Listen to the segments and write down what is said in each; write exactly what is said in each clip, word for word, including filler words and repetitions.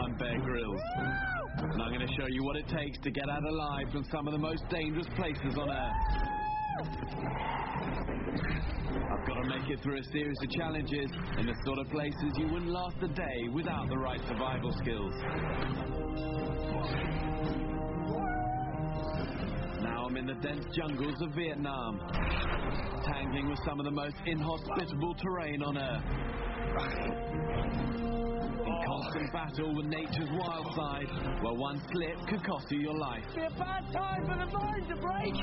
I'm Bear Grylls, and I'm going to show you what it takes to get out alive from some of the most dangerous places on Earth. I've got to make it through a series of challenges in the sort of places you wouldn't last a day without the right survival skills. Now I'm in the dense jungles of Vietnam, tangling with some of the most inhospitable terrain on Earth. In constant battle with nature's wild side, where one slip could cost you your life. It'd be a bad time for the mind to break.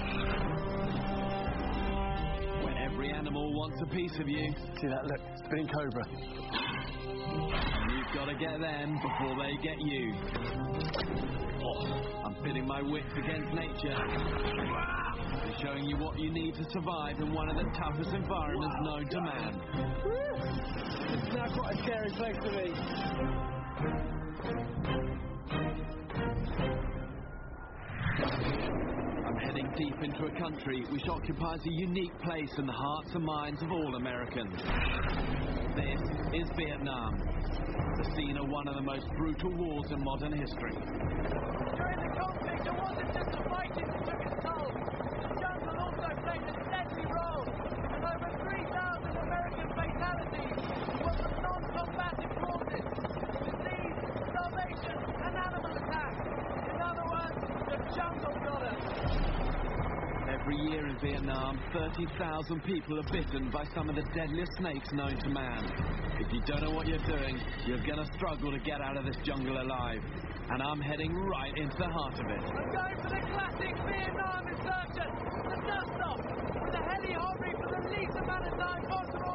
Where every animal wants a piece of you. See that? Look, spinning cobra. And you've got to get them before they get you. Oh, I'm pitting my wits against nature, and showing you what you need to survive in one of the toughest environments known to man. It's now quite a scary place to be. I'm heading deep into a country which occupies a unique place in the hearts and minds of all Americans. This is Vietnam, the scene of one of the most brutal wars in modern history. During the conflict, it wasn't just the fighting that took its toll. The jungle also played a deadly role, with over three thousand American fatalities were from non-combatant causes: disease, starvation, and animal attacks. In other words, the jungle got us. Every year in Vietnam, thirty thousand people are bitten by some of the deadliest snakes known to man. If you don't know what you're doing, you're going to struggle to get out of this jungle alive. And I'm heading right into the heart of it. I'm going for the classic Vietnam insertion, the dust-off, with a heli hovering for the least amount of time possible.